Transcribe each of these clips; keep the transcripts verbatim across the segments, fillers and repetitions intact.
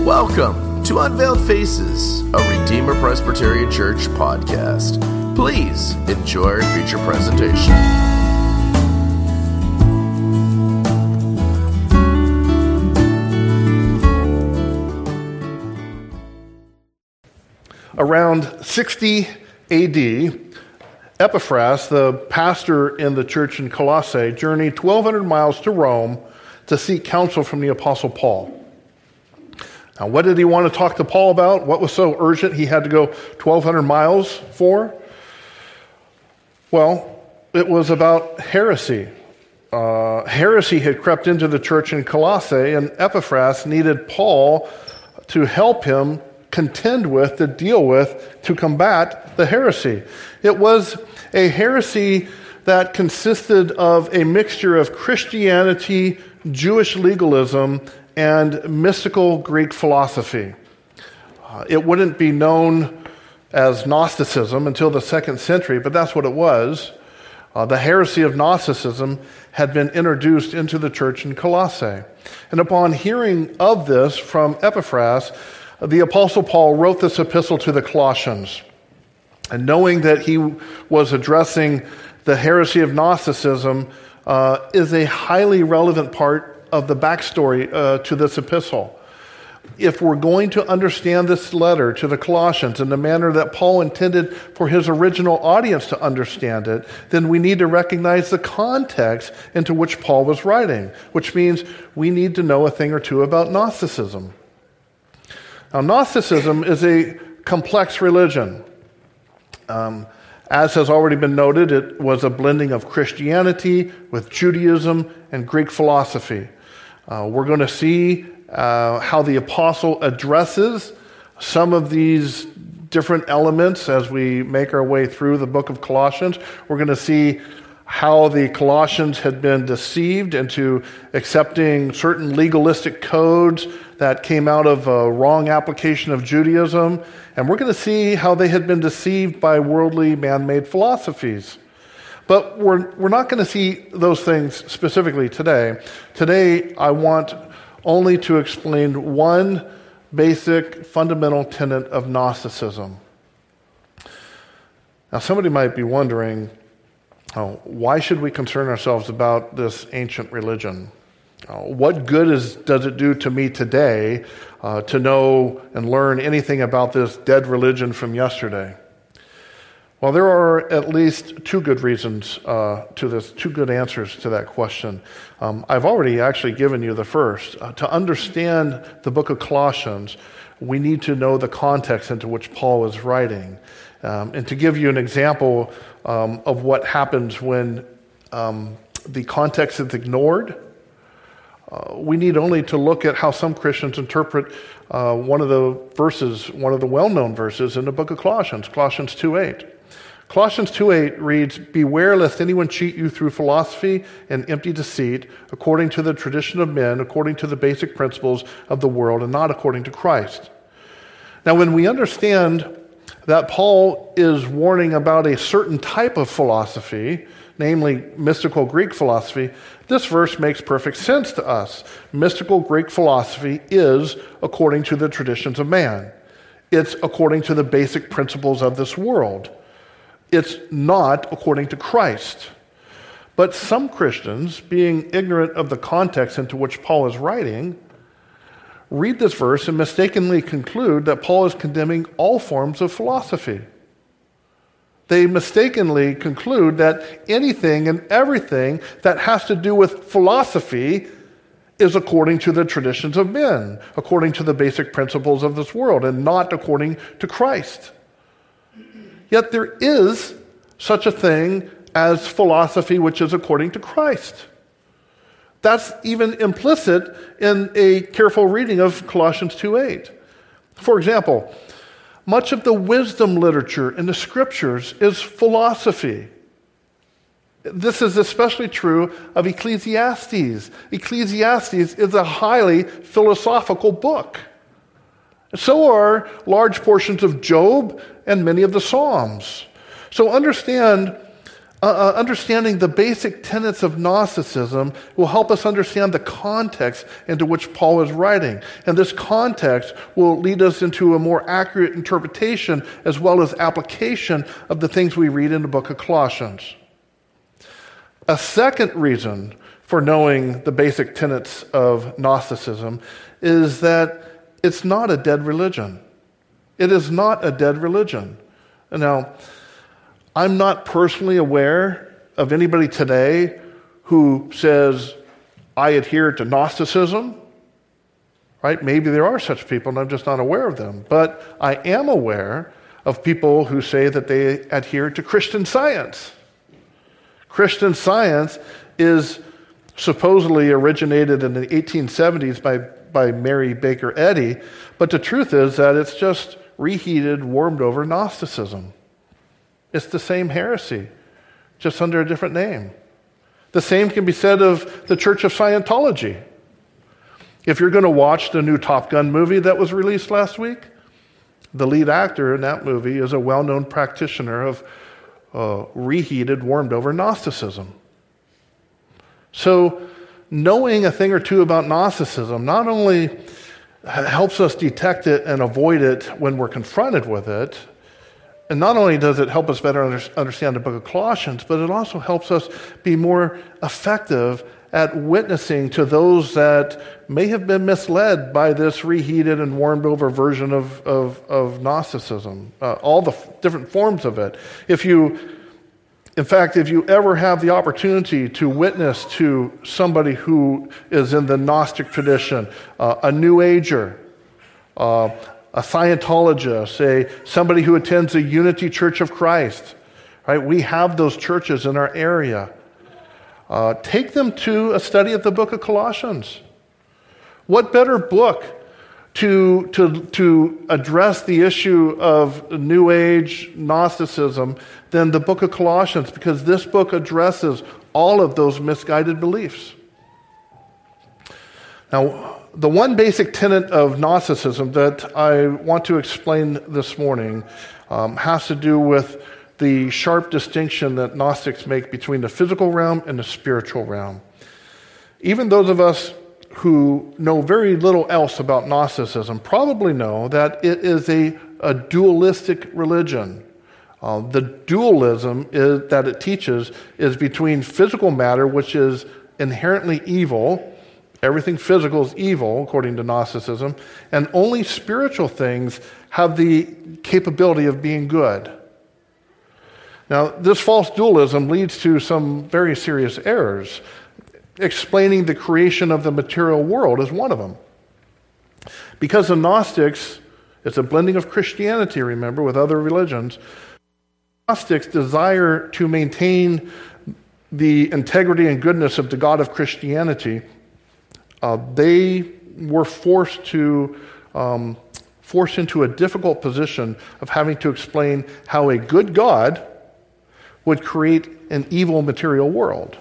Welcome to Unveiled Faces, a Redeemer Presbyterian Church podcast. Please enjoy our feature presentation. Around sixty A D, Epaphras, the pastor in the church in Colossae, journeyed twelve hundred miles to Rome to seek counsel from the Apostle Paul. Now, what did he want to talk to Paul about? What was so urgent he had to go twelve hundred miles for? Well, it was about heresy. Uh, heresy had crept into the church in Colossae, and Epaphras needed Paul to help him contend with, to deal with, to combat the heresy. It was a heresy that consisted of a mixture of Christianity, Jewish legalism, and mystical Greek philosophy. Uh, it wouldn't be known as Gnosticism until the second century, but that's what it was. Uh, the heresy of Gnosticism had been introduced into the church in Colossae. And upon hearing of this from Epaphras, the Apostle Paul wrote this epistle to the Colossians. And knowing that he was addressing the heresy of Gnosticism uh, is a highly relevant part of the backstory uh, to this epistle. If we're going to understand this letter to the Colossians in the manner that Paul intended for his original audience to understand it, then we need to recognize the context into which Paul was writing, which means we need to know a thing or two about Gnosticism. Now, Gnosticism is a complex religion. Um, as has already been noted, it was a blending of Christianity with Judaism and Greek philosophy. Uh, we're going to see uh, how the apostle addresses some of these different elements as we make our way through the book of Colossians. We're going to see how the Colossians had been deceived into accepting certain legalistic codes that came out of a wrong application of Judaism. And we're going to see how they had been deceived by worldly man-made philosophies. But we're, we're not going to see those things specifically today. Today, I want only to explain one basic fundamental tenet of Gnosticism. Now, somebody might be wondering, oh, why should we concern ourselves about this ancient religion? Uh, what good is, does it do to me today uh, to know and learn anything about this dead religion from yesterday? Well, there are at least two good reasons uh, to this, two good answers to that question. Um, I've already actually given you the first. Uh, to understand the book of Colossians, we need to know the context into which Paul is writing. Um, and to give you an example um, of what happens when um, the context is ignored, uh, we need only to look at how some Christians interpret uh, one of the verses, one of the well-known verses in the book of Colossians, Colossians two eight. Colossians two eight reads, "Beware lest anyone cheat you through philosophy and empty deceit, according to the tradition of men, according to the basic principles of the world, and not according to Christ." Now, when we understand that Paul is warning about a certain type of philosophy, namely mystical Greek philosophy, this verse makes perfect sense to us. Mystical Greek philosophy is according to the traditions of man. It's according to the basic principles of this world. It's not according to Christ. But some Christians, being ignorant of the context into which Paul is writing, read this verse and mistakenly conclude that Paul is condemning all forms of philosophy. They mistakenly conclude that anything and everything that has to do with philosophy is according to the traditions of men, according to the basic principles of this world, and not according to Christ. Yet there is such a thing as philosophy which is according to Christ. That's even implicit in a careful reading of Colossians two eight. For example, much of the wisdom literature in the scriptures is philosophy. This is especially true of Ecclesiastes. Ecclesiastes is a highly philosophical book. So are large portions of Job and many of the Psalms. So understand Uh, understanding the basic tenets of Gnosticism will help us understand the context into which Paul is writing. And this context will lead us into a more accurate interpretation as well as application of the things we read in the book of Colossians. A second reason for knowing the basic tenets of Gnosticism is that it's not a dead religion. It is not a dead religion. Now, I'm not personally aware of anybody today who says, I adhere to Gnosticism, right? Maybe there are such people and I'm just not aware of them. But I am aware of people who say that they adhere to Christian Science. Christian Science is supposedly originated in the eighteen seventies by, by Mary Baker Eddy, but the truth is that it's just reheated, warmed over Gnosticism. It's the same heresy, just under a different name. The same can be said of the Church of Scientology. If you're going to watch the new Top Gun movie that was released last week, the lead actor in that movie is a well-known practitioner of uh, reheated, warmed-over Gnosticism. So knowing a thing or two about Gnosticism not only helps us detect it and avoid it when we're confronted with it, and not only does it help us better understand the book of Colossians, but it also helps us be more effective at witnessing to those that may have been misled by this reheated and warmed over version of, of, of Gnosticism, uh, all the f- different forms of it. If you, in fact, if you ever have the opportunity to witness to somebody who is in the Gnostic tradition, uh, a New Ager, uh, a Scientologist, a somebody who attends a Unity Church of Christ, right? We have those churches in our area. Uh, take them to a study of the book of Colossians. What better book to, to, to address the issue of New Age Gnosticism than the book of Colossians? Because this book addresses all of those misguided beliefs. Now, the one basic tenet of Gnosticism that I want to explain this morning um, has to do with the sharp distinction that Gnostics make between the physical realm and the spiritual realm. Even those of us who know very little else about Gnosticism probably know that it is a, a dualistic religion. Uh, the dualism is, that it teaches is between physical matter, which is inherently evil. Everything physical is evil, according to Gnosticism, and only spiritual things have the capability of being good. Now, this false dualism leads to some very serious errors. Explaining the creation of the material world is one of them. Because the Gnostics, it's a blending of Christianity, remember, with other religions, Gnostics desire to maintain the integrity and goodness of the God of Christianity. Uh, they were forced to um, forced into a difficult position of having to explain how a good God would create an evil material world.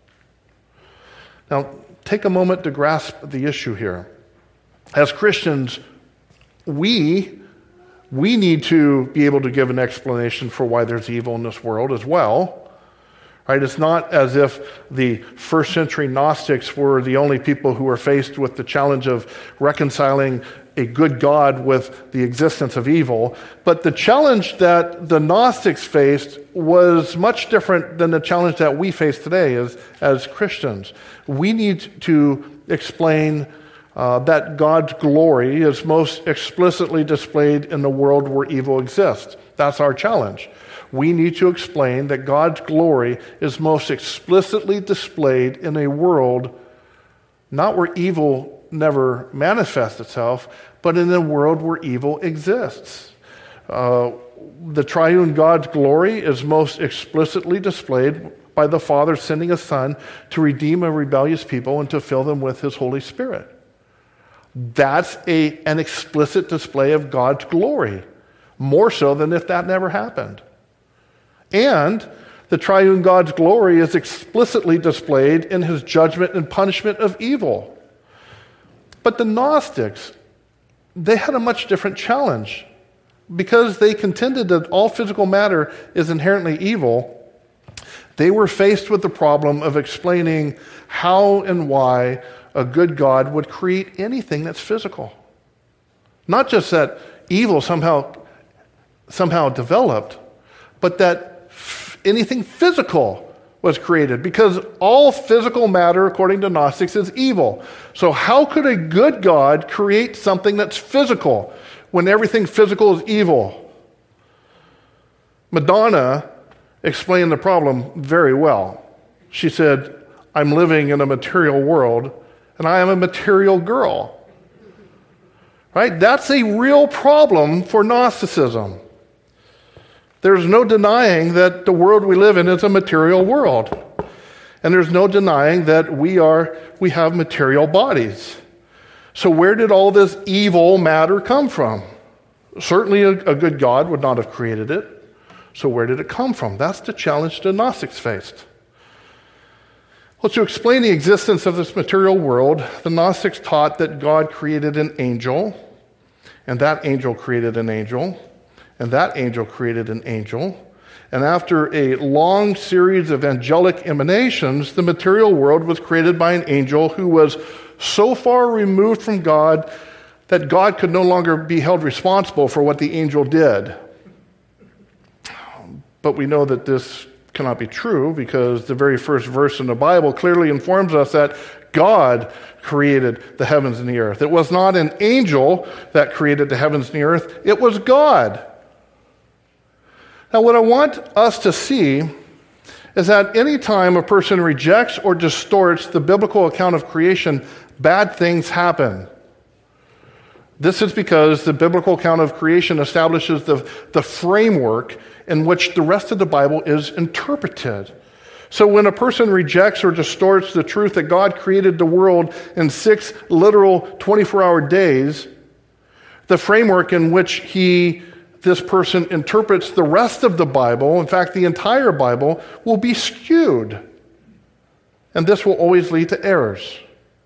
Now, take a moment to grasp the issue here. As Christians, we we need to be able to give an explanation for why there's evil in this world as well. Right? It's not as if the first century Gnostics were the only people who were faced with the challenge of reconciling a good God with the existence of evil. But the challenge that the Gnostics faced was much different than the challenge that we face today as, as Christians. We need to explain uh, that God's glory is most explicitly displayed in the world where evil exists. That's our challenge. We need to explain that God's glory is most explicitly displayed in a world not where evil never manifests itself, but in a world where evil exists. Uh, the triune God's glory is most explicitly displayed by the Father sending a Son to redeem a rebellious people and to fill them with His Holy Spirit. That's a, an explicit display of God's glory, more so than if that never happened. And the triune God's glory is explicitly displayed in His judgment and punishment of evil. But the Gnostics, they had a much different challenge. Because they contended that all physical matter is inherently evil, They were faced with the problem of explaining how and why a good God would create anything that's physical. Not just that evil somehow, somehow developed, but that f- anything physical was created, because all physical matter, according to Gnostics, is evil. So how could a good God create something that's physical when everything physical is evil? Madonna explained the problem very well. She said, I'm living in a material world, and I am a material girl. Right? That's a real problem for Gnosticism. There's no denying that the world we live in is a material world. And there's no denying that we are we have material bodies. So where did all this evil matter come from? Certainly a, a good God would not have created it. So where did it come from? That's the challenge the Gnostics faced. Well, to explain the existence of this material world, the Gnostics taught that God created an angel, and that angel created an angel, and that angel created an angel. And after a long series of angelic emanations, the material world was created by an angel who was so far removed from God that God could no longer be held responsible for what the angel did. But we know that this cannot be true, because the very first verse in the Bible clearly informs us that God created the heavens and the earth. It was not an angel that created the heavens and the earth, it was God. Now, what I want us to see is that any time a person rejects or distorts the biblical account of creation, bad things happen. This is because the biblical account of creation establishes the, the framework in which the rest of the Bible is interpreted. So when a person rejects or distorts the truth that God created the world in six literal twenty-four hour days, the framework in which he this person interprets the rest of the Bible, in fact, the entire Bible, will be skewed. And this will always lead to errors.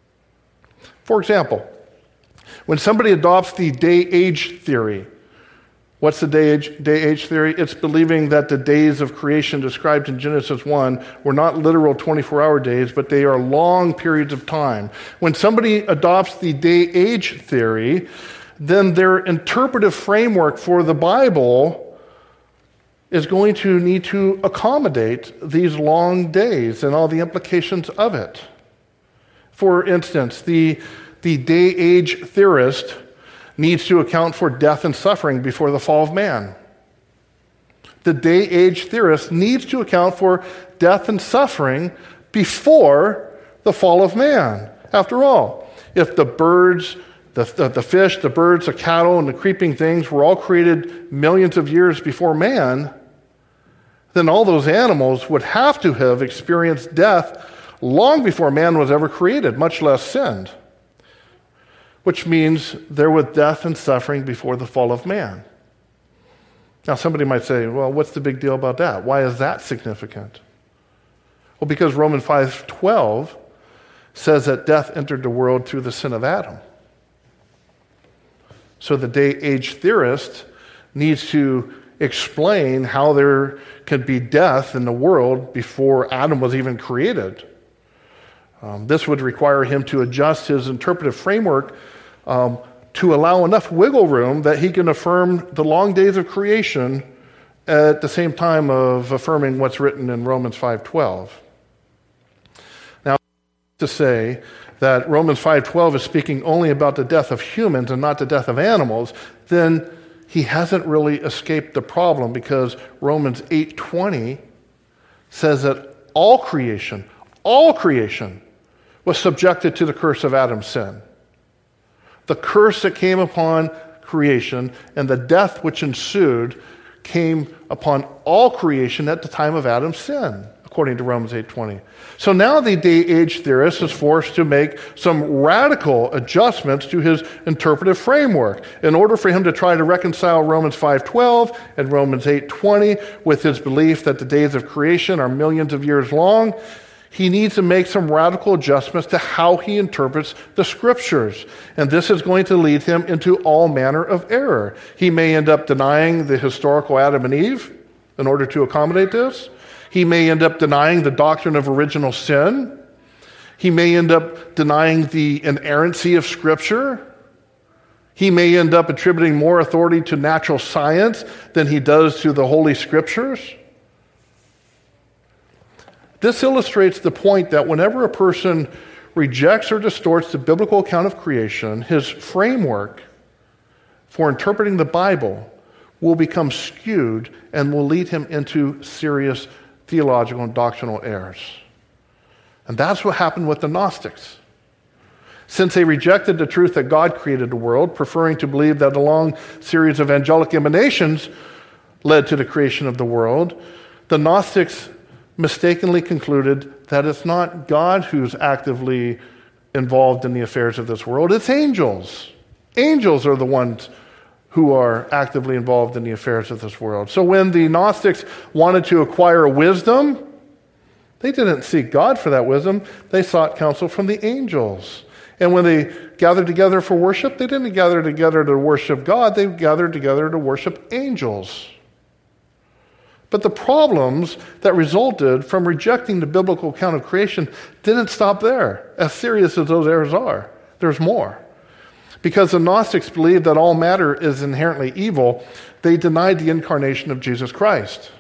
For example, when somebody adopts the day-age theory, what's the day-age, day-age theory? It's believing that the days of creation described in Genesis one were not literal twenty-four hour days, but they are long periods of time. When somebody adopts the day-age theory, then their interpretive framework for the Bible is going to need to accommodate these long days and all the implications of it. For instance, the, the day-age theorist needs to account for death and suffering before the fall of man. The day-age theorist needs to account for death and suffering before the fall of man. After all, if the birds The, the, the fish, the birds, the cattle, and the creeping things were all created millions of years before man, then all those animals would have to have experienced death long before man was ever created, much less sinned. Which means there was death and suffering before the fall of man. Now somebody might say, well, what's the big deal about that? Why is that significant? Well, because Romans five twelve says that death entered the world through the sin of Adam. So the day-age theorist needs to explain how there could be death in the world before Adam was even created. Um, this would require him to adjust his interpretive framework um, to allow enough wiggle room that he can affirm the long days of creation at the same time of affirming what's written in Romans five twelve. Now, to say that Romans five twelve is speaking only about the death of humans and not the death of animals, then he hasn't really escaped the problem, because Romans eight twenty says that all creation, all creation was subjected to the curse of Adam's sin. The curse that came upon creation and the death which ensued came upon all creation at the time of Adam's sin, according to Romans eight twenty. So now the day-age theorist is forced to make some radical adjustments to his interpretive framework in order for him to try to reconcile Romans five twelve and Romans eight twenty with his belief that the days of creation are millions of years long. He needs to make some radical adjustments to how he interprets the scriptures. And this is going to lead him into all manner of error. He may end up denying the historical Adam and Eve in order to accommodate this. He may end up denying the doctrine of original sin. He may end up denying the inerrancy of Scripture. He may end up attributing more authority to natural science than he does to the Holy Scriptures. This illustrates the point that whenever a person rejects or distorts the biblical account of creation, his framework for interpreting the Bible will become skewed and will lead him into serious theological and doctrinal errors. And that's what happened with the Gnostics. Since they rejected the truth that God created the world, preferring to believe that a long series of angelic emanations led to the creation of the world, the Gnostics mistakenly concluded that it's not God who's actively involved in the affairs of this world, it's angels. Angels are the ones who are actively involved in the affairs of this world. So when the Gnostics wanted to acquire wisdom, they didn't seek God for that wisdom, they sought counsel from the angels. And when they gathered together for worship, they didn't gather together to worship God, they gathered together to worship angels. But the problems that resulted from rejecting the biblical account of creation didn't stop there, as serious as those errors are. There's more. Because the Gnostics believed that all matter is inherently evil, they denied the incarnation of Jesus Christ.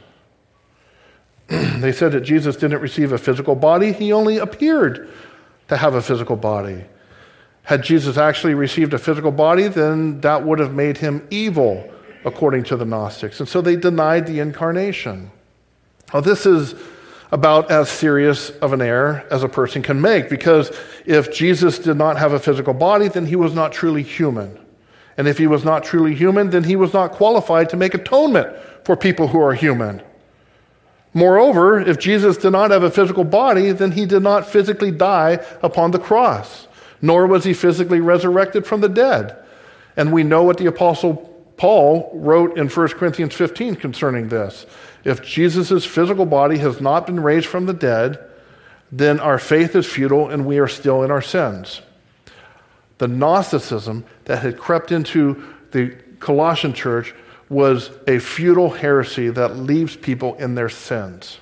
They said that Jesus didn't receive a physical body, he only appeared to have a physical body. Had Jesus actually received a physical body, then that would have made him evil, according to the Gnostics. And so they denied the incarnation. Now, this is about as serious of an error as a person can make, because if Jesus did not have a physical body, then he was not truly human. And if he was not truly human, then he was not qualified to make atonement for people who are human. Moreover, if Jesus did not have a physical body, then he did not physically die upon the cross, nor was he physically resurrected from the dead. And we know what the Apostle Paul wrote in First Corinthians fifteen concerning this. If Jesus' physical body has not been raised from the dead, then our faith is futile and we are still in our sins. The Gnosticism that had crept into the Colossian church was a futile heresy that leaves people in their sins.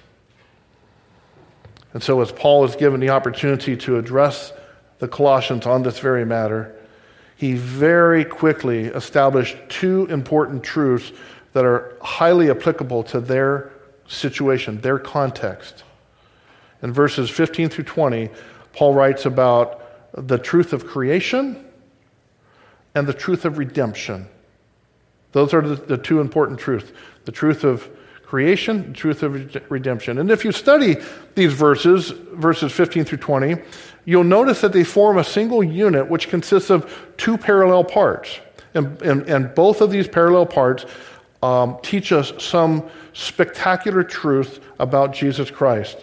And so as Paul is given the opportunity to address the Colossians on this very matter, he very quickly established two important truths that are highly applicable to their situation, their context. In verses fifteen through twenty, Paul writes about the truth of creation and the truth of redemption. Those are the, the two important truths. The truth of creation, the truth of redemption. And if you study these verses, verses fifteen through twenty, you'll notice that they form a single unit which consists of two parallel parts. And, and, and both of these parallel parts um, teach us some spectacular truth about Jesus Christ.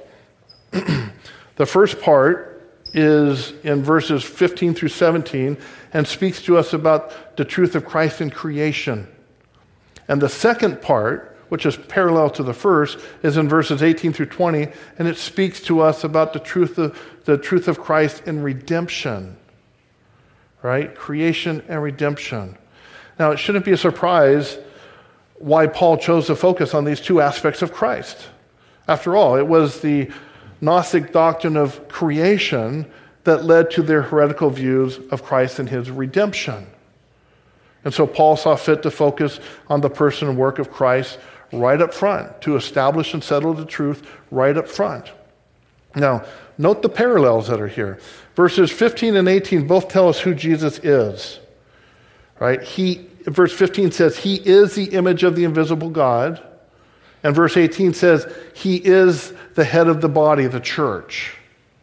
The first part is in verses fifteen through seventeen and speaks to us about the truth of Christ in creation. And the second part, which is parallel to the first, is in verses eighteen through twenty, and it speaks to us about the truth of the truth of Christ in redemption. Right? Creation and redemption. Now, it shouldn't be a surprise why Paul chose to focus on these two aspects of Christ. After all, it was the Gnostic doctrine of creation that led to their heretical views of Christ and his redemption. And so Paul saw fit to focus on the person and work of Christ right up front, to establish and settle the truth right up front. Now, note the parallels that are here. Verses fifteen and eighteen both tell us who Jesus is. Right? He, verse fifteen says, he is the image of the invisible God. And verse eighteen says, he is the head of the body, the church.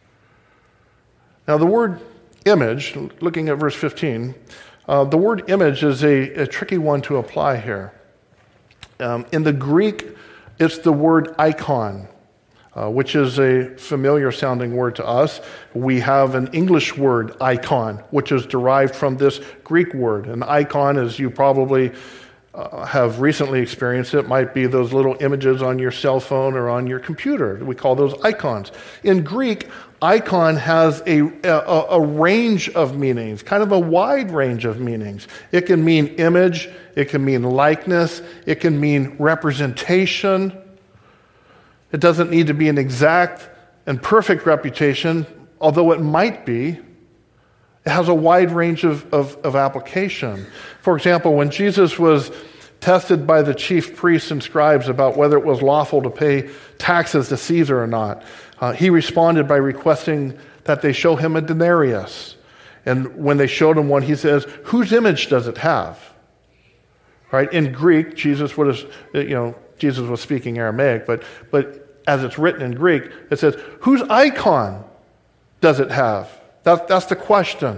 Now, the word image, looking at verse fifteen, uh, the word image is a, a tricky one to apply here. Um, in the Greek, it's the word icon, uh, which is a familiar sounding word to us. We have an English word, icon, which is derived from this Greek word. An icon, as you probably uh, have recently experienced it, might be those little images on your cell phone or on your computer. We call those icons. In Greek, icon has a, a, a range of meanings, kind of a wide range of meanings. It can mean image, it can mean likeness, it can mean representation. It doesn't need to be an exact and perfect reputation, although it might be. It has a wide range of, of, of application. For example, when Jesus was tested by the chief priests and scribes about whether it was lawful to pay taxes to Caesar or not, uh, he responded by requesting that they show him a denarius. And when they showed him one, he says, "Whose image does it have?" Right? In Greek, Jesus would have, you know, Jesus was speaking Aramaic, but but as it's written in Greek, it says, "Whose icon does it have?" That, that's the question.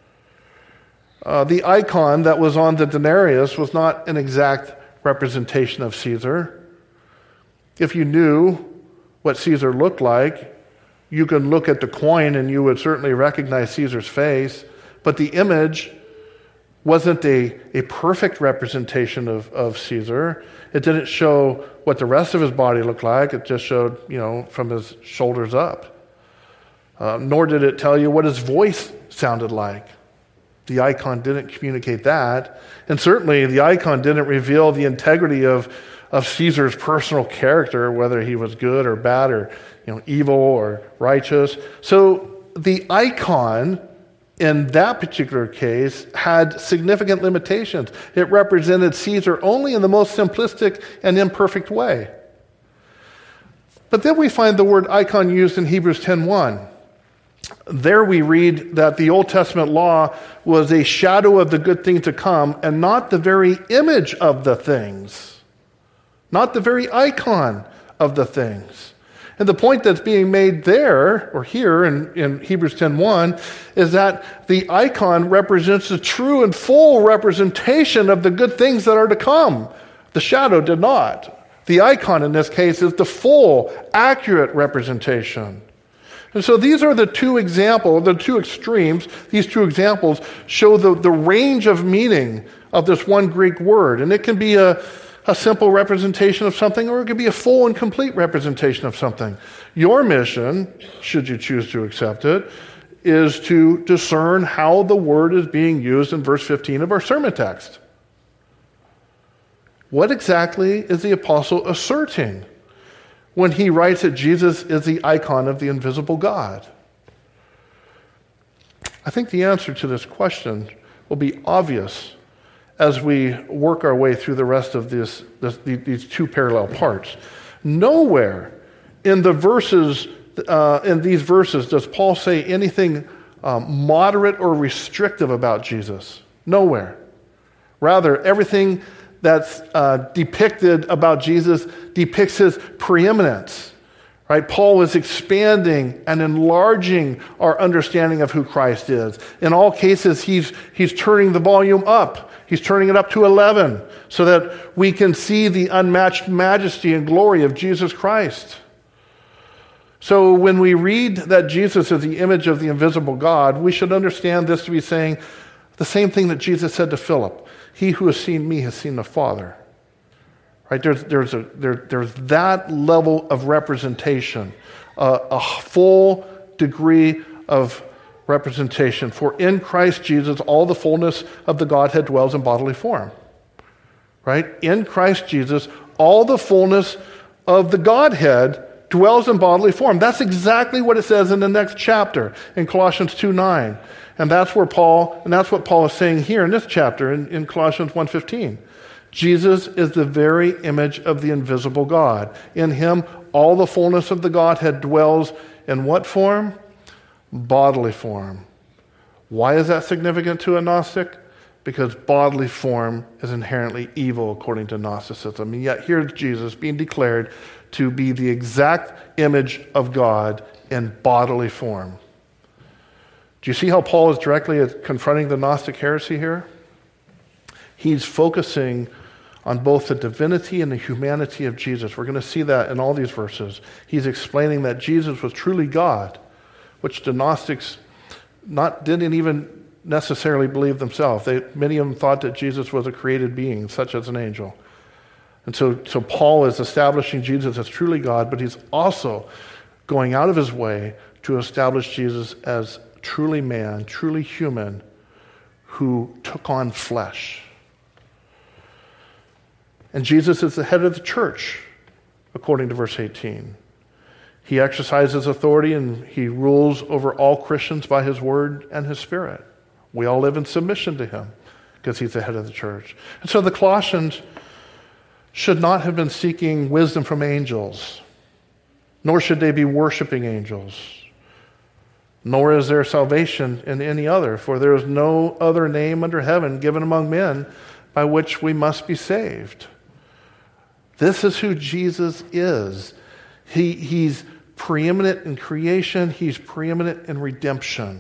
Uh, the icon that was on the denarius was not an exact representation of Caesar. If you knew what Caesar looked like, you can look at the coin and you would certainly recognize Caesar's face, but the image wasn't a, a perfect representation of, of Caesar. It didn't show what the rest of his body looked like. It just showed, you know, from his shoulders up. Uh, nor did it tell you what his voice sounded like. The icon didn't communicate that. And certainly the icon didn't reveal the integrity of, of Caesar's personal character, whether he was good or bad or, you know, evil or righteous. So the icon in that particular case had significant limitations. It represented Caesar only in the most simplistic and imperfect way. But then we find the word icon used in Hebrews ten one. There we read that the Old Testament law was a shadow of the good thing to come and not the very image of the things, not the very icon of the things. And the point that's being made there, or here in, in Hebrews ten one, is that the icon represents the true and full representation of the good things that are to come. The shadow did not. The icon in this case is the full, accurate representation. And so these are the two examples, the two extremes. These two examples show the, the range of meaning of this one Greek word. And it can be a, a simple representation of something, or it can be a full and complete representation of something. Your mission, should you choose to accept it, is to discern how the word is being used in verse fifteen of our sermon text. What exactly is the apostle asserting when he writes that Jesus is the icon of the invisible God? I think the answer to this question will be obvious as we work our way through the rest of this, this, these two parallel parts. Nowhere in the verses, uh, in these verses, does Paul say anything um, moderate or restrictive about Jesus. Nowhere. Rather, everything that's uh, depicted about Jesus depicts his preeminence, right? Paul is expanding and enlarging our understanding of who Christ is. In all cases, he's, he's turning the volume up. He's turning it up to eleven so that we can see the unmatched majesty and glory of Jesus Christ. So when we read that Jesus is the image of the invisible God, we should understand this to be saying the same thing that Jesus said to Philip. He who has seen me has seen the Father. Right? There's, there's, a, there, there's that level of representation, uh, a full degree of representation. For in Christ Jesus, all the fullness of the Godhead dwells in bodily form. Right? In Christ Jesus, all the fullness of the Godhead dwells in bodily form. That's exactly what it says in the next chapter, in Colossians two nine. And that's where Paul, and that's what Paul is saying here in this chapter, in, in Colossians one fifteen. Jesus is the very image of the invisible God. In him, all the fullness of the Godhead dwells in what form? Bodily form. Why is that significant to a Gnostic? Because bodily form is inherently evil according to Gnosticism. And yet here's Jesus being declared to be the exact image of God in bodily form. Do you see how Paul is directly confronting the Gnostic heresy here? He's focusing on both the divinity and the humanity of Jesus. We're going to see that in all these verses. He's explaining that Jesus was truly God, which the Gnostics not didn't even necessarily believe themselves. They, many of them thought that Jesus was a created being, such as an angel. And so, so Paul is establishing Jesus as truly God, but he's also going out of his way to establish Jesus as truly man, truly human, who took on flesh. And Jesus is the head of the church, according to verse eighteen. He exercises authority and he rules over all Christians by his word and his spirit. We all live in submission to him because he's the head of the church. And so the Colossians should not have been seeking wisdom from angels, nor should they be worshiping angels, nor is there salvation in any other, for there is no other name under heaven given among men by which we must be saved. This is who Jesus is. He, he's preeminent in creation. He's preeminent in redemption.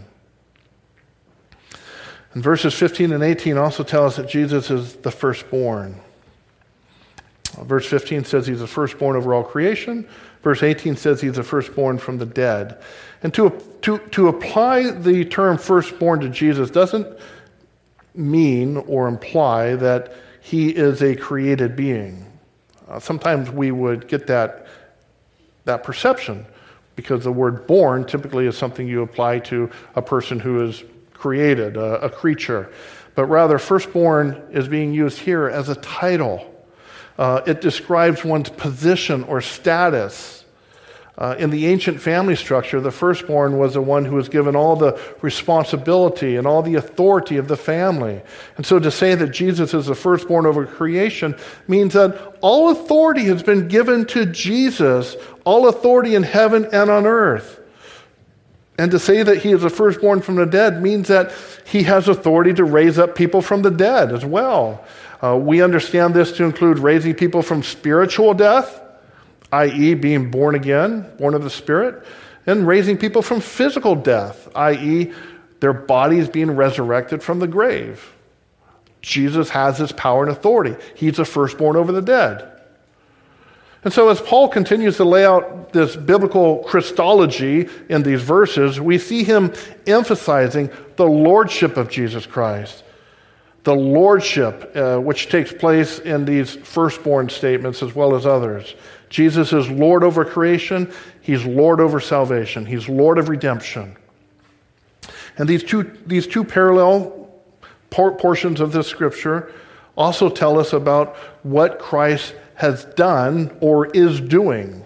And verses fifteen and eighteen also tell us that Jesus is the firstborn. Verse fifteen says he's the firstborn over all creation. Verse eighteen says he's the firstborn from the dead. And to, to, to apply the term firstborn to Jesus doesn't mean or imply that he is a created being. Uh, sometimes we would get that, that perception because the word born typically is something you apply to a person who is created, a, a creature. But rather, firstborn is being used here as a title. Uh, it describes one's position or status. Uh, in the ancient family structure, the firstborn was the one who was given all the responsibility and all the authority of the family. And so to say that Jesus is the firstborn over creation means that all authority has been given to Jesus, all authority in heaven and on earth. And to say that he is the firstborn from the dead means that he has authority to raise up people from the dead as well. Uh, we understand this to include raising people from spiritual death, that is being born again, born of the Spirit, and raising people from physical death, that is their bodies being resurrected from the grave. Jesus has this power and authority. He's the firstborn over the dead. And so as Paul continues to lay out this biblical Christology in these verses, we see him emphasizing the lordship of Jesus Christ. The lordship, uh, which takes place in these firstborn statements as well as others. Jesus is Lord over creation. He's Lord over salvation. He's Lord of redemption. And these two, these two parallel por- portions of this scripture also tell us about what Christ has done or is doing.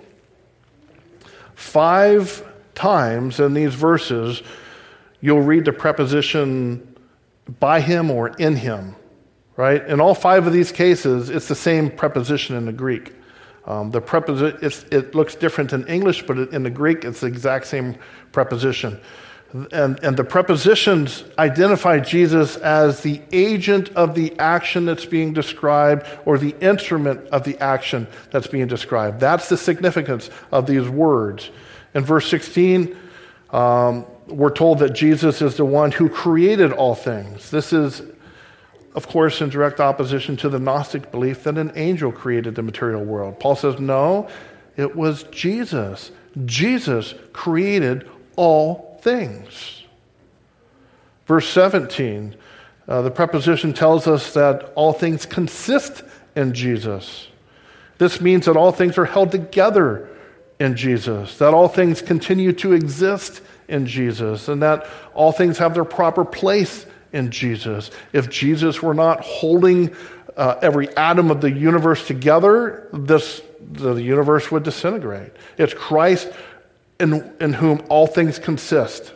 Five times in these verses, you'll read the preposition by him or in him, right? In all five of these cases, it's the same preposition in the Greek. Um, the preposition, it looks different in English, but in the Greek, it's the exact same preposition. And, and the prepositions identify Jesus as the agent of the action that's being described or the instrument of the action that's being described. That's the significance of these words. In verse sixteen, um, we're told that Jesus is the one who created all things. This is, of course, in direct opposition to the Gnostic belief that an angel created the material world. Paul says, no, it was Jesus. Jesus created all things. Verse seventeen, uh, the preposition tells us that all things consist in Jesus. This means that all things are held together in Jesus, that all things continue to exist in Jesus, and that all things have their proper place in Jesus. If Jesus were not holding uh, every atom of the universe together, this the universe would disintegrate. It's Christ in, in whom all things consist.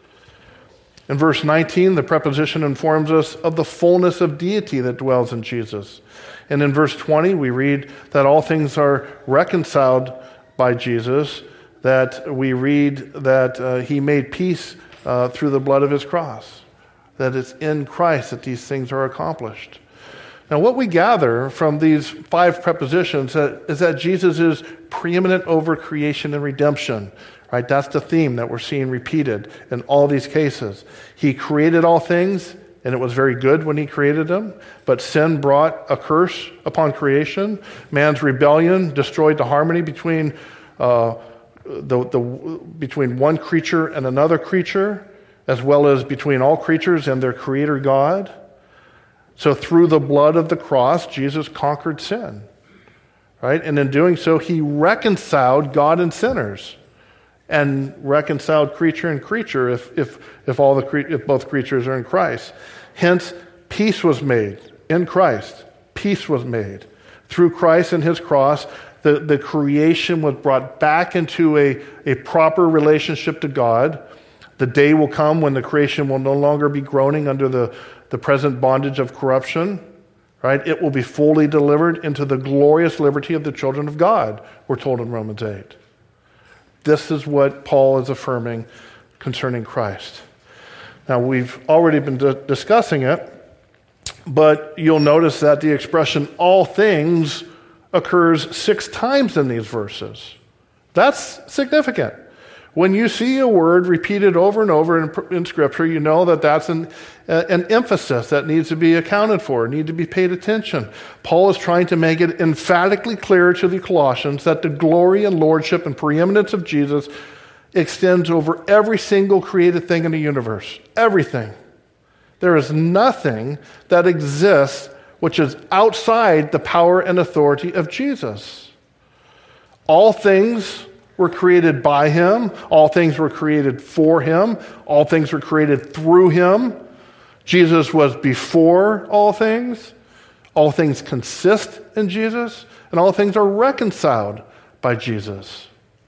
In verse nineteen, the preposition informs us of the fullness of deity that dwells in Jesus. And in verse twenty, we read that all things are reconciled by Jesus, that we read that uh, he made peace uh, through the blood of his cross, that it's in Christ that these things are accomplished. Now, what we gather from these five prepositions is that Jesus is preeminent over creation and redemption. Right? That's the theme that we're seeing repeated in all these cases. He created all things, and it was very good when he created them, but sin brought a curse upon creation. Man's rebellion destroyed the harmony between uh, the, the between one creature and another creature, as well as between all creatures and their creator God. So through the blood of the cross, Jesus conquered sin. Right? And in doing so, he reconciled God and sinners, and reconciled creature and creature if if if all the cre- if both creatures are in Christ. Hence, peace was made in Christ. Peace was made through Christ and his cross. The, the creation was brought back into a, a proper relationship to God. The day will come when the creation will no longer be groaning under the, the present bondage of corruption. Right? It will be fully delivered into the glorious liberty of the children of God, we're told in Romans eight. This is what Paul is affirming concerning Christ. Now, we've already been d- discussing it, but you'll notice that the expression all things occurs six times in these verses. That's significant. When you see a word repeated over and over in, in Scripture, you know that that's an, uh, an emphasis that needs to be accounted for, need to be paid attention. Paul is trying to make it emphatically clear to the Colossians that the glory and lordship and preeminence of Jesus extends over every single created thing in the universe. Everything. There is nothing that exists which is outside the power and authority of Jesus. All things were created by him. All things were created for him. All things were created through him. Jesus was before all things. All things consist in Jesus. And all things are reconciled by Jesus.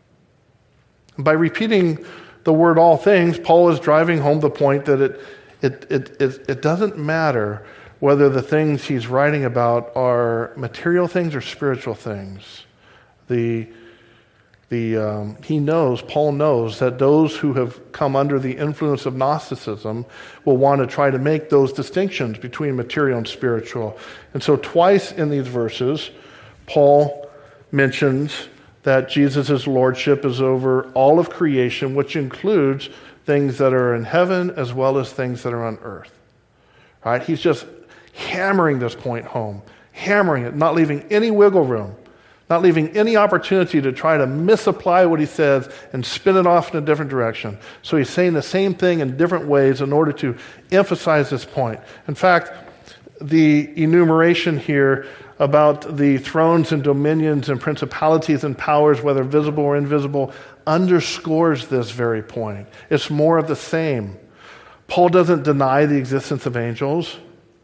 By repeating the word all things, Paul is driving home the point that it, it, it, it, it doesn't matter whether the things he's writing about are material things or spiritual things. The The, um, he knows, Paul knows, that those who have come under the influence of Gnosticism will want to try to make those distinctions between material and spiritual. And so twice in these verses, Paul mentions that Jesus' lordship is over all of creation, which includes things that are in heaven as well as things that are on earth. All right? He's just hammering this point home, hammering it, not leaving any wiggle room. Not leaving any opportunity to try to misapply what he says and spin it off in a different direction. So he's saying the same thing in different ways in order to emphasize this point. In fact, the enumeration here about the thrones and dominions and principalities and powers, whether visible or invisible, underscores this very point. It's more of the same. Paul doesn't deny the existence of angels,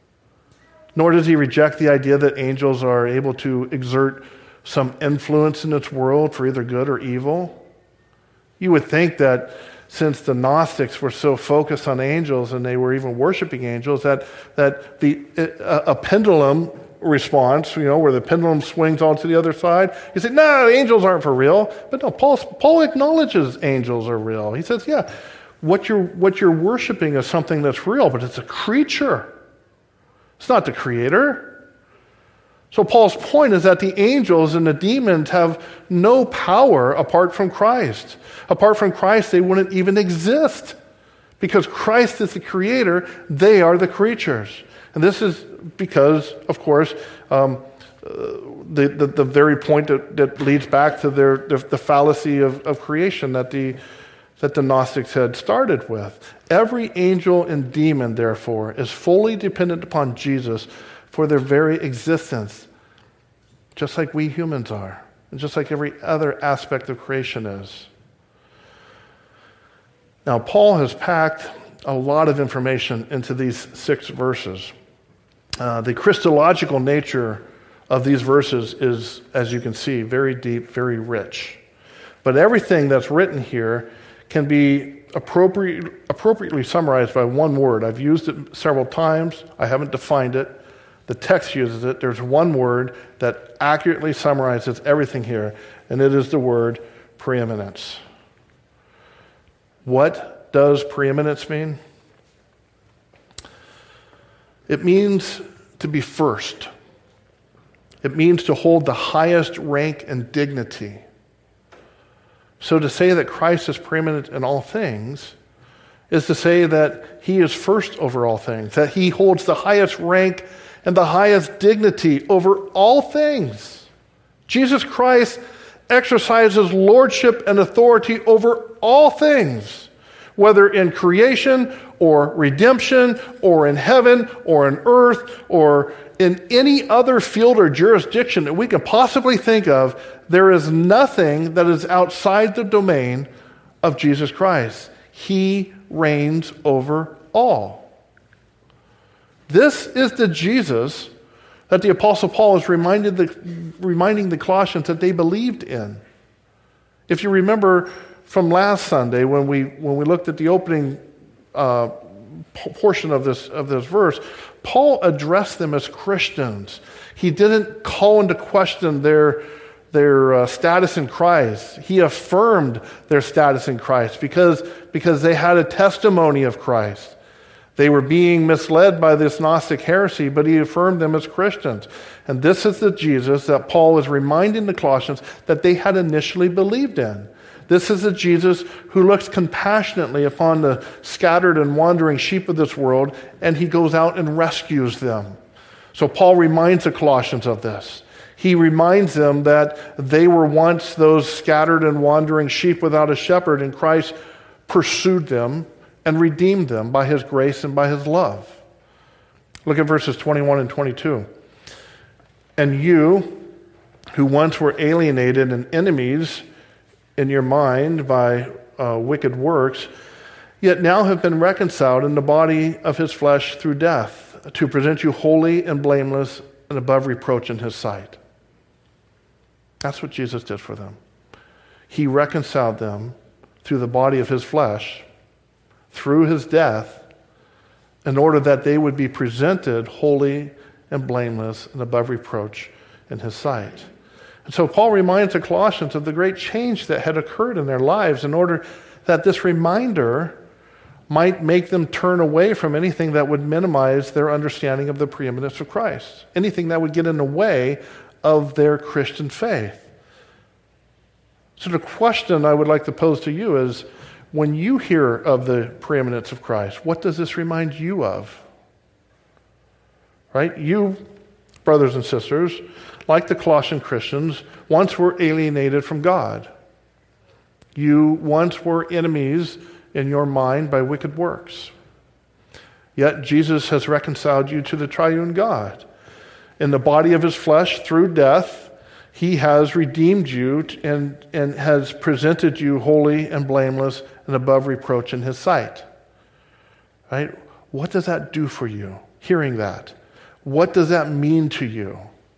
nor does he reject the idea that angels are able to exert some influence in its world for either good or evil. You would think that since the Gnostics were so focused on angels and they were even worshiping angels, that that the a, a pendulum response, you know, where the pendulum swings all to the other side, you say, no, angels aren't for real. But no, Paul, Paul acknowledges angels are real. He says, yeah, what you're what you're worshiping is something that's real, but it's a creature. It's not the creator. So Paul's point is that the angels and the demons have no power apart from Christ. Apart from Christ, they wouldn't even exist. Because Christ is the creator, they are the creatures. And this is because, of course, um, uh, the, the, the very point that, that leads back to their, the, the fallacy of, of creation that the, that the Gnostics had started with. Every angel and demon, therefore, is fully dependent upon Jesus for their very existence, just like we humans are, and just like every other aspect of creation is. Now, Paul has packed a lot of information into these six verses. Uh, the Christological nature of these verses is, as you can see, very deep, very rich. But everything that's written here can be appropriate, appropriately summarized by one word. I've used it several times. I haven't defined it. The text uses it. There's one word that accurately summarizes everything here, and it is the word preeminence. What does preeminence mean? It means to be first. It means to hold the highest rank and dignity. So to say that Christ is preeminent in all things is to say that he is first over all things, that he holds the highest rank and the highest dignity over all things. Jesus Christ exercises lordship and authority over all things, whether in creation or redemption or in heaven or in earth or in any other field or jurisdiction that we can possibly think of. There is nothing that is outside the domain of Jesus Christ. He reigns over all. This is the Jesus that the Apostle Paul is reminded the, reminding the Colossians that they believed in. If you remember from last Sunday when we when we looked at the opening uh, portion of this of this verse, Paul addressed them as Christians. He didn't call into question their their uh, status in Christ. He affirmed their status in Christ because because they had a testimony of Christ. They were being misled by this Gnostic heresy, but he affirmed them as Christians. And this is the Jesus that Paul is reminding the Colossians that they had initially believed in. This is the Jesus who looks compassionately upon the scattered and wandering sheep of this world, and he goes out and rescues them. So Paul reminds the Colossians of this. He reminds them that they were once those scattered and wandering sheep without a shepherd, and Christ pursued them and redeemed them by his grace and by his love. Look at verses twenty-one and twenty-two. And you, who once were alienated and enemies in your mind by uh, wicked works, yet now have been reconciled in the body of his flesh through death, to present you holy and blameless and above reproach in his sight. That's what Jesus did for them. He reconciled them through the body of his flesh, through his death, in order that they would be presented holy and blameless and above reproach in his sight. And so Paul reminds the Colossians of the great change that had occurred in their lives in order that this reminder might make them turn away from anything that would minimize their understanding of the preeminence of Christ, anything that would get in the way of their Christian faith. So the question I would like to pose to you is, when you hear of the preeminence of Christ, what does this remind you of? Right? You, brothers and sisters, like the Colossian Christians, once were alienated from God. You once were enemies in your mind by wicked works. Yet Jesus has reconciled you to the triune God. In the body of his flesh, through death, he has redeemed you and, and has presented you holy and blameless and above reproach in his sight. Right? What does that do for you, hearing that? What does that mean to you?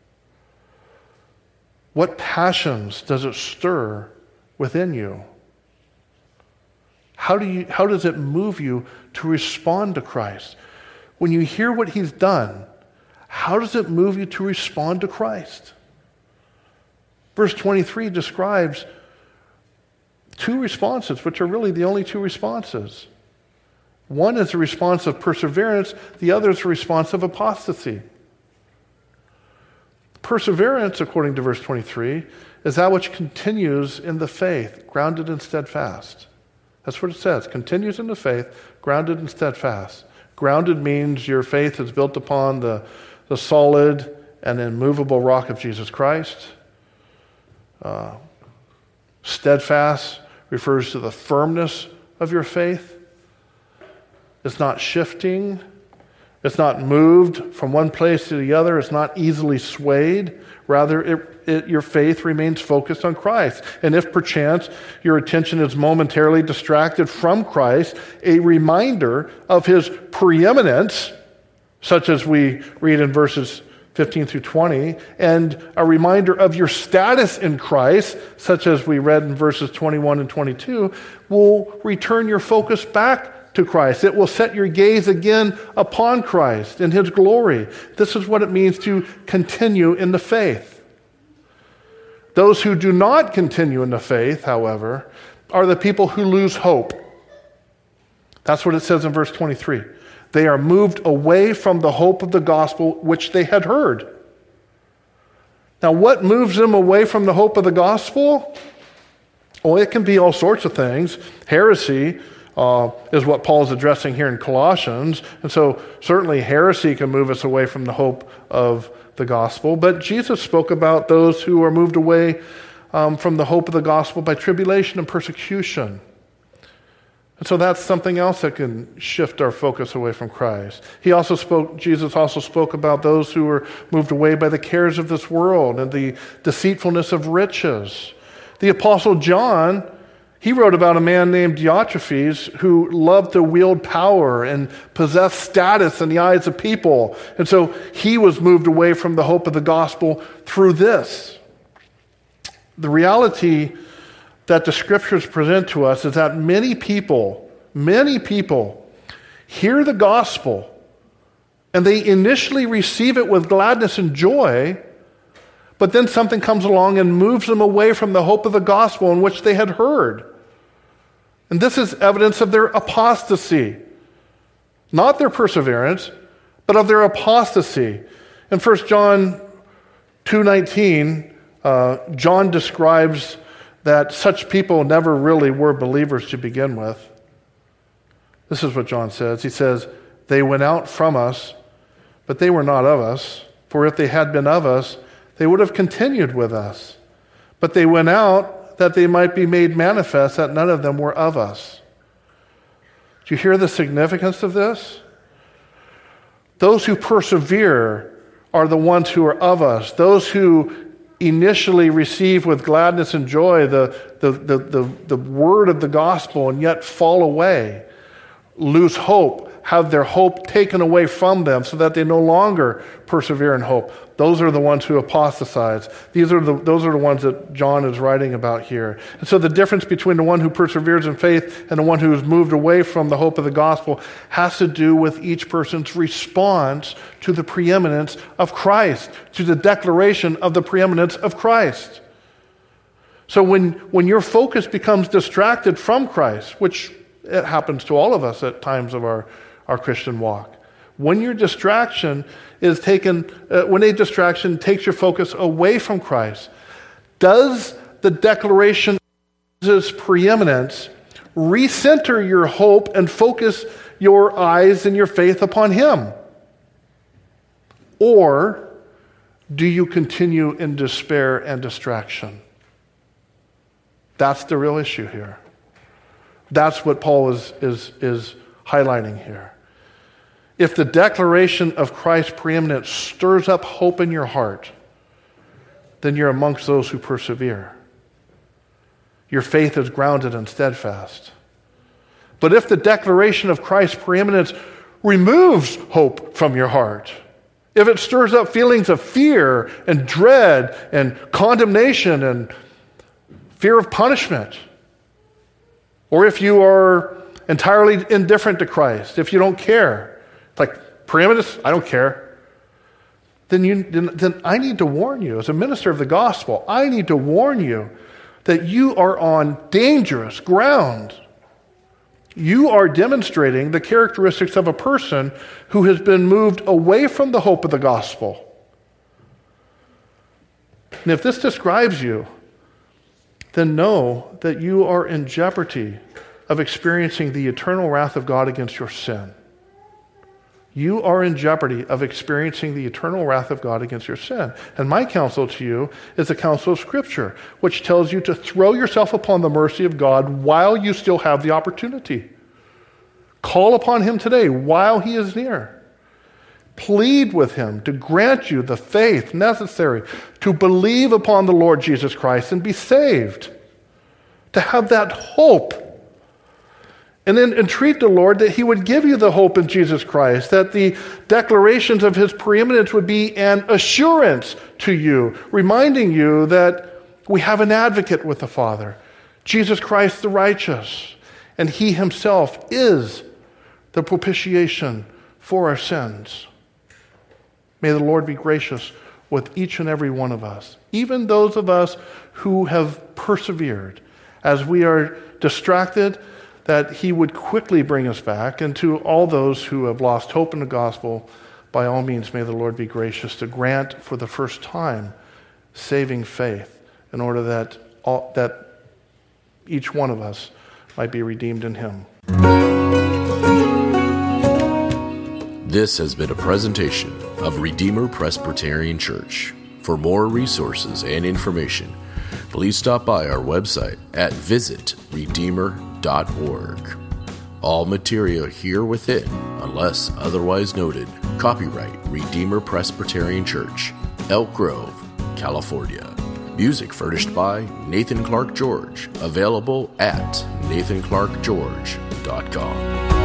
What passions does it stir within you? How do you, how does it move you to respond to Christ? When you hear what he's done, how does it move you to respond to Christ? Verse twenty-three describes two responses, which are really the only two responses. One is a response of perseverance, the other is a response of apostasy. Perseverance, according to verse twenty-three, is that which continues in the faith, grounded and steadfast. That's what it says, continues in the faith, grounded and steadfast. Grounded means your faith is built upon the, the solid and immovable rock of Jesus Christ. Uh, steadfast refers to the firmness of your faith. It's not shifting. It's not moved from one place to the other. It's not easily swayed. Rather, it, it, your faith remains focused on Christ. And if perchance your attention is momentarily distracted from Christ, a reminder of his preeminence, such as we read in verses fifteen through twenty, and a reminder of your status in Christ, such as we read in verses twenty-one and twenty-two, will return your focus back to Christ. It will set your gaze again upon Christ and his glory. This is what it means to continue in the faith. Those who do not continue in the faith, however, are the people who lose hope. That's what it says in verse twenty-three. They are moved away from the hope of the gospel which they had heard. Now, what moves them away from the hope of the gospel? Well, it can be all sorts of things. Heresy uh, is what Paul's addressing here in Colossians. And so certainly heresy can move us away from the hope of the gospel. But Jesus spoke about those who are moved away um, from the hope of the gospel by tribulation and persecution. And so that's something else that can shift our focus away from Christ. He also spoke, Jesus also spoke about those who were moved away by the cares of this world and the deceitfulness of riches. The Apostle John, He wrote about a man named Diotrephes who loved to wield power and possess status in the eyes of people. And so he was moved away from the hope of the gospel through this. The reality that the scriptures present to us is that many people, many people hear the gospel and they initially receive it with gladness and joy, but then something comes along and moves them away from the hope of the gospel in which they had heard. And this is evidence of their apostasy. Not their perseverance, but of their apostasy. In First John two nineteen, uh, John describes that such people never really were believers to begin with. This is what John says. He says, "They went out from us, but they were not of us. For if they had been of us, they would have continued with us. But they went out that they might be made manifest that none of them were of us." Do you hear the significance of this? Those who persevere are the ones who are of us. Those who initially receive with gladness and joy the, the, the, the, the word of the gospel and yet fall away, lose hope, have their hope taken away from them so that they no longer persevere in hope. Those are the ones who apostatize. These are the, those are the ones that John is writing about here. And so the difference between the one who perseveres in faith and the one who is moved away from the hope of the gospel has to do with each person's response to the preeminence of Christ, to the declaration of the preeminence of Christ. So when, when your focus becomes distracted from Christ, which it happens to all of us at times of our our Christian walk. When your distraction is taken, uh, when a distraction takes your focus away from Christ, does the declaration of His preeminence recenter your hope and focus your eyes and your faith upon Him? Or do you continue in despair and distraction? That's the real issue here. That's what Paul is, is, is highlighting here. If the declaration of Christ's preeminence stirs up hope in your heart, then you're amongst those who persevere. Your faith is grounded and steadfast. But if the declaration of Christ's preeminence removes hope from your heart, if it stirs up feelings of fear and dread and condemnation and fear of punishment, or if you are entirely indifferent to Christ, if you don't care, like preeminence, I don't care, then, you, then, then I need to warn you, as a minister of the gospel, I need to warn you that you are on dangerous ground. You are demonstrating the characteristics of a person who has been moved away from the hope of the gospel. And if this describes you, then know that you are in jeopardy of experiencing the eternal wrath of God against your sin. You are in jeopardy of experiencing the eternal wrath of God against your sin. And my counsel to you is the counsel of Scripture, which tells you to throw yourself upon the mercy of God while you still have the opportunity. Call upon Him today while He is near. Plead with Him to grant you the faith necessary to believe upon the Lord Jesus Christ and be saved, to have that hope. And then entreat the Lord that He would give you the hope in Jesus Christ, that the declarations of His preeminence would be an assurance to you, reminding you that we have an advocate with the Father, Jesus Christ the righteous, and He Himself is the propitiation for our sins. May the Lord be gracious with each and every one of us, even those of us who have persevered, as we are distracted, that He would quickly bring us back. And to all those who have lost hope in the gospel, by all means, may the Lord be gracious to grant for the first time saving faith in order that all, that each one of us might be redeemed in Him. This has been a presentation of Redeemer Presbyterian Church. For more resources and information, please stop by our website at visit redeemer dot org. All material here within, unless otherwise noted, copyright Redeemer Presbyterian Church, Elk Grove, California. Music furnished by Nathan Clark George, available at nathan clark george dot com.